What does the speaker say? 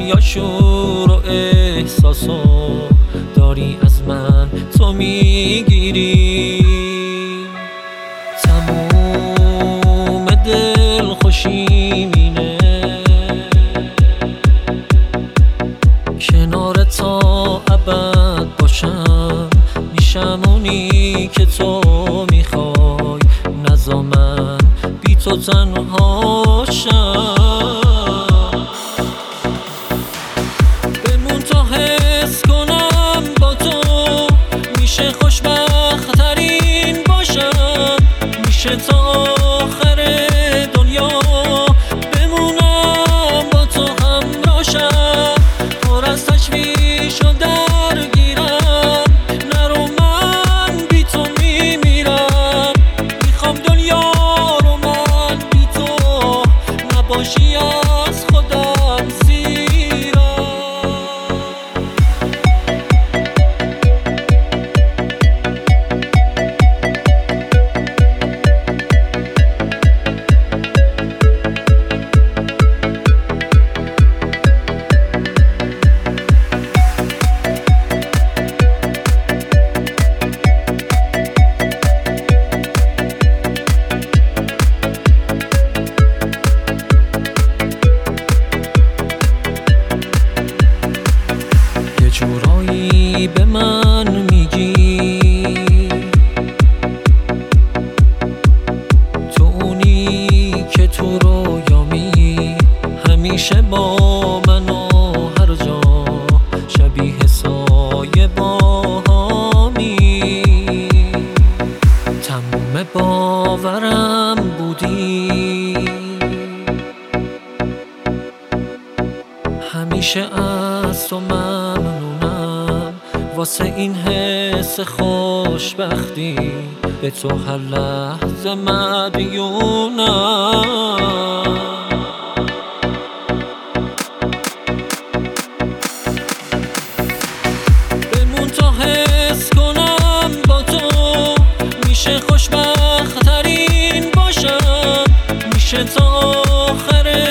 یا شور و احساسو داری از من تو میگیری. تموم دل خوشیمینه کنار تا ابد باشم، میشم اونی که تو میخوای، نذار من بی تو تنها شم. بمون تا حس کنم با تو میشه خوشبخت ترین باشم، میشه تا آخر دنیا بمونم با تو همراهشم. پر از تشویش و درگیرم، نرو من بی تو میمیرم. میخوام دنیا رو من بی تو نباشی از خودم زیرم. جورایی به من میگی تو اونی که تو رویامی، همیشه با من و هر جا شبیه سایه باهامی. تموم باورم بودی، همیشه از تو ممنونم واسه این حس خوشبختی، به تو هر لحظه مدیونم. بمون تا حس کنم با تو میشه خوشبخت ترین باشم، میشه تا آخر